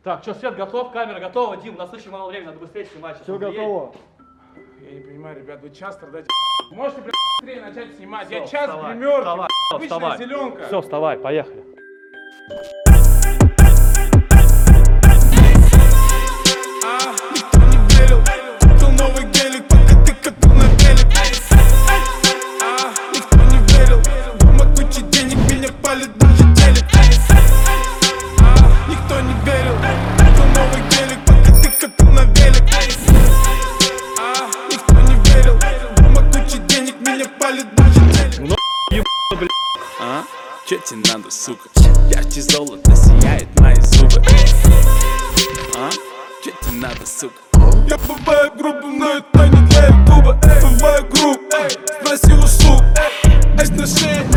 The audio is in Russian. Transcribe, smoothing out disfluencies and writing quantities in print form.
Так, что, свет готов, камера готова, Дим, у нас очень мало времени, надо быстрее снимать. Все готово. Я не понимаю, ребят, вы час страдаете. Можете, блядь, быстрее начать снимать? Я Всё, час вставай, в гримерке, вставай, обычная вставай. зеленка. Все, вставай, поехали. Никто не верил, купил новый гелик, пока ты катил на велик. Никто не верил, дома куча денег, меня палит даже телек. Никто не верил, купил новый гелик, пока ты катил на велик. Никто не верил, дома куча денег, меня палит даже телек. Чё тебе надо, сука? Ярче золота сияет мои зубы. Чё тебе надо, сука? Я бываю грубым, но это не для ютуба. Бываю груб, спроси услуг. Эс на шее,